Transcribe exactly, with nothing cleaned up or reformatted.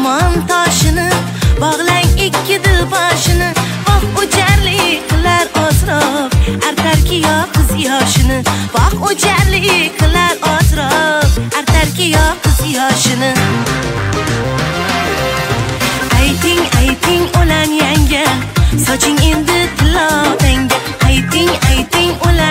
armon toshini, bog'lang ikki dil boshini. Vaq o'jarlik qilar ozroq, artarki yo qiz yoshini. Vaq o'jarlik qilar ozroq, artarki yo qiz yoshini. Ayting, ayting o'lan yanga, soching endi tilobanga. Ayting, ayting o'lan